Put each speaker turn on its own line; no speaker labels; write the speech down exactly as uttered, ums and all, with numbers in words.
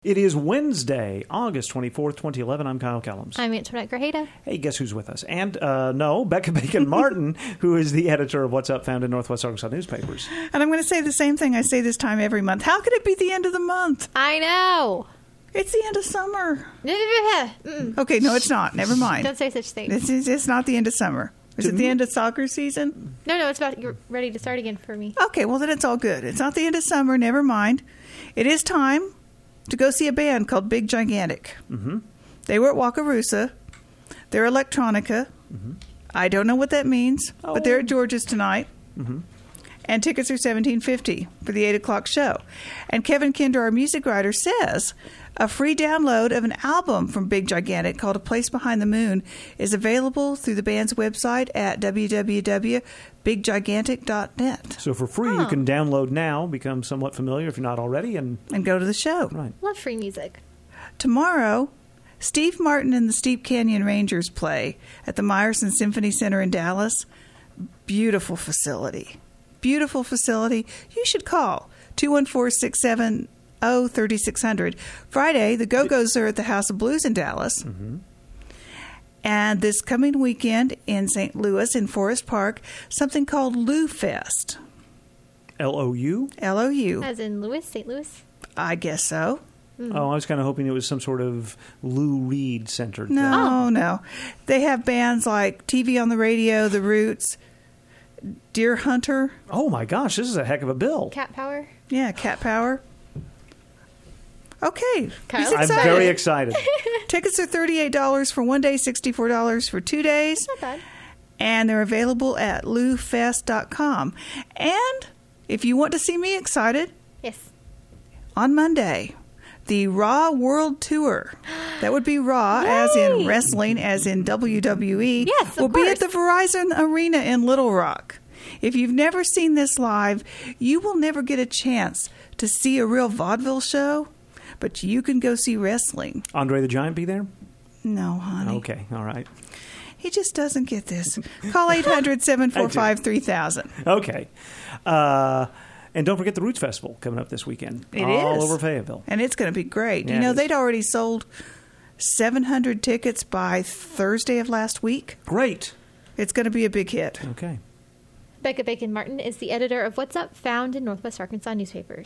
It is Wednesday, August twenty-fourth, twenty eleven. I'm Kyle Kellums.
I'm Antoinette Grajeda.
Hey, guess who's with us? And, uh, no, Becca Bacon Martin, who is the editor of What's Up, found in Northwest Arkansas newspapers.
And I'm going to say the same thing I say this time every month. How could it be the end of the month?
I know.
It's the end of summer.
Mm-mm.
Okay, no, it's not. Never mind.
Don't say such things.
It's, it's, it's not the end of summer. Is
To
it the
me-
end of soccer season?
No, no, it's about you're ready to start again for me.
Okay, well, then it's all good. It's not the end of summer. Never mind. It is time to go see a band called Big Gigantic.
Mm-hmm.
They were at Wakarusa. They're electronica.
Mm-hmm.
I don't know what that means,
Oh.
but they're at George's tonight.
Mm-hmm.
And tickets are seventeen fifty for the eight o'clock show. And Kevin Kinder, our music writer, says a free download of an album from Big Gigantic called A Place Behind the Moon is available through the band's website at w w w dot big gigantic dot net.
So for free,
Oh.
you can download now, become somewhat familiar if you're not already, and
And go to the show.
right.
Love free music.
Tomorrow, Steve Martin and the Steep Canyon Rangers play at the Meyerson Symphony Center in Dallas. Beautiful facility. Beautiful facility. You should call two one four, six seven zero, three six zero zero. Friday, the Go-Go's are at the House of Blues in Dallas.
Mm-hmm.
And this coming weekend in Saint Louis in Forest Park, something called Lou Fest.
L O U?
L O U.
As in Louis, Saint Louis.
I guess so.
Oh, I was kind of hoping it was some sort of Lou Reed centered thing.
No, no. They have bands like T V on the Radio, The Roots, Deer Hunter.
Oh, my gosh, this is a heck of a bill.
Cat Power.
Yeah, Cat Power. Okay.
Kyle's
He's
I'm
excited.
very excited.
Tickets are thirty-eight dollars for one day, sixty-four dollars for two days.
Not bad.
And they're available at lou fest dot com. And if you want to see me excited,
Yes.
on Monday, the Raw World Tour. That would be Raw, as in
Yay!
wrestling, as in W W E.
Yes, of
will be at
course.
the Verizon Arena in Little Rock. If you've never seen this live, you will never get a chance to see a real vaudeville show, but you can go see wrestling.
Andre the Giant be there?
No, honey.
Okay, all right.
He just doesn't get this. Call eight hundred, seven four five, three thousand.
Okay. Uh, and don't forget the Roots Festival coming up this weekend.
It
all
is.
over Fayetteville.
And it's going to be great.
Yeah,
you know,
it is.
they'd already sold seven hundred tickets by Thursday of last week.
Great.
It's going to be a big hit.
Okay.
Becca Bacon Martin is the editor of What's Up, found in Northwest Arkansas newspapers.